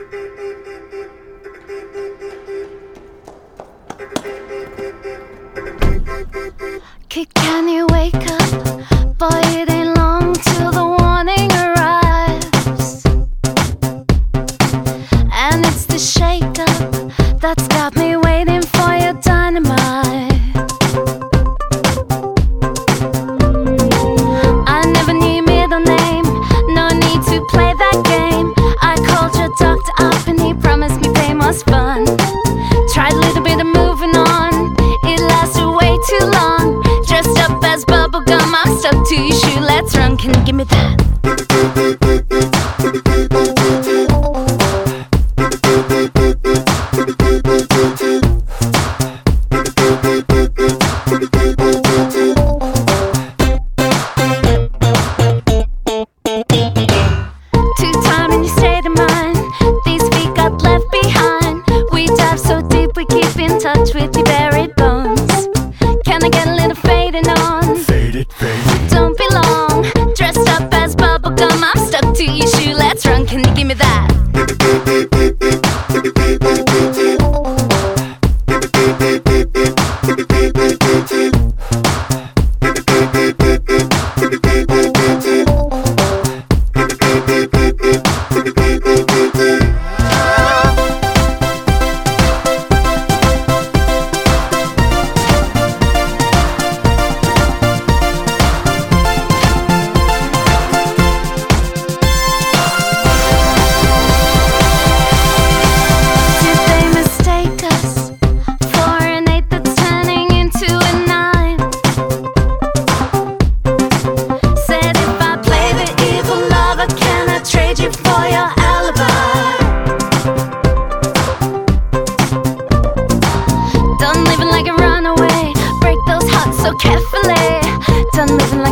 Can you wake up? Boy, it ain't long till the warning arrives. And it's the shake-up that's got me waiting for your dynamite. I never knew your middle name, no need to play that game. I called your doctor up and he promised me pain was fun. Tried a little bit of moving on, it lasted way too long. Dressed up as bubblegum, I'm stuck to your shoe, let's run, can you give me that? Two-time in your state of mind, these feet got left behind. We dive so deep, we keep in touch with your buried bones. Can I get a little fading on? Faded, faded. Don't be long, dressed up as bubblegum, I'm stuck to your shoe, let's run, can you give me that? So carefully, done living